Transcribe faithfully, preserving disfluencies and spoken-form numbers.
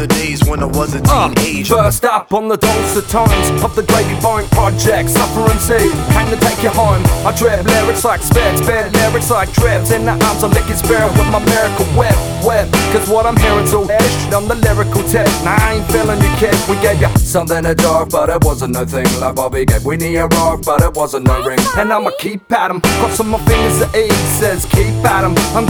the days when I was a Uh, teenager. First up on the dulcet tones of the Gravy Bone Project, Suffer and See, came to take you home. I drip lyrics like spit, spit lyrics like drips. In the arms of liquid spirit with my miracle whip, whip. Cause what I'm hearing's all ish, I'm the lyrical tip. Now I ain't feeling you kid, we gave you something to dark, but it wasn't no thing. Like Bobby gave Winnie a rock, but it wasn't no ring. And I'ma keep at 'em, crossing my fingers, the E says keep at 'em. I'm